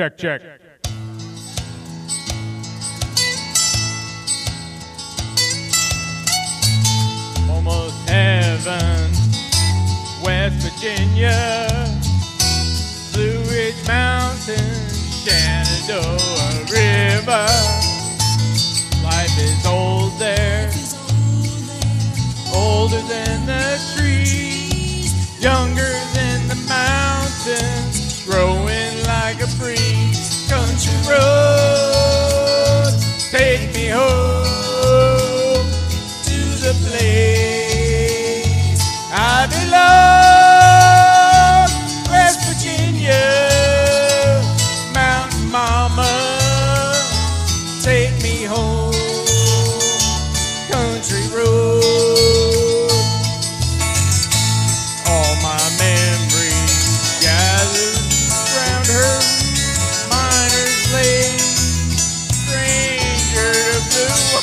Check, check. Almost heaven, West Virginia, Blue Ridge Mountains, Shenandoah River. Life is old there, older than the trees, younger than the mountains, growing like a breeze. Country road, take me home to the place I belong. West Virginia, Mountain Mama, take me home. Country road, all my memories gathered around her miner's lake, stranger to blue,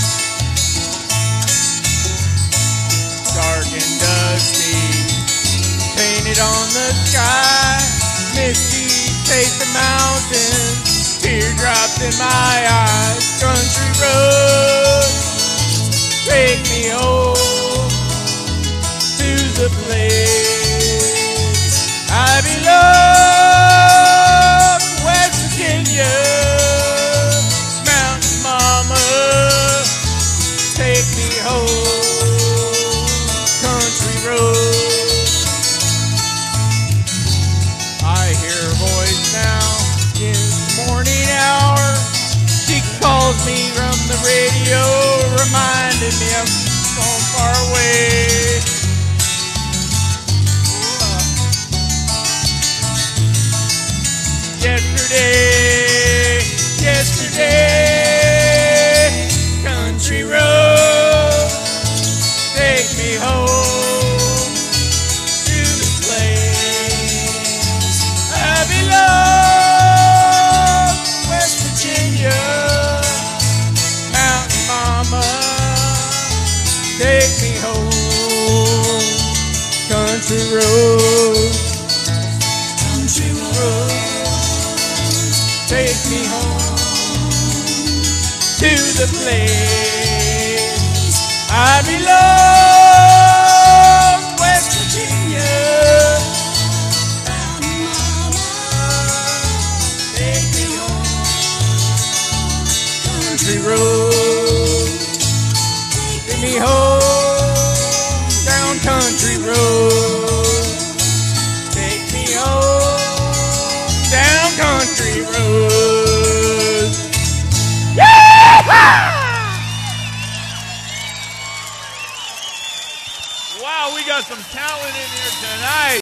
dark and dusty, painted on the sky, misty taste the mountains, teardrops in my eyes. Country road, take me home to the place I belong. West Virginia, Mountain Mama, take me home. Country road. I hear her voice now in the morning hour. She calls me from the radio, reminding me I'm so far away. Yesterday, country road, take me home to the place I belong. West Virginia, Mountain Mama, take me home. Country road, country road, take me home to the place I belong. West Virginia, Mountain Mama, take me home. Country road, take me home. Down country road, take me home. Down country road. Wow, we got some talent in here tonight.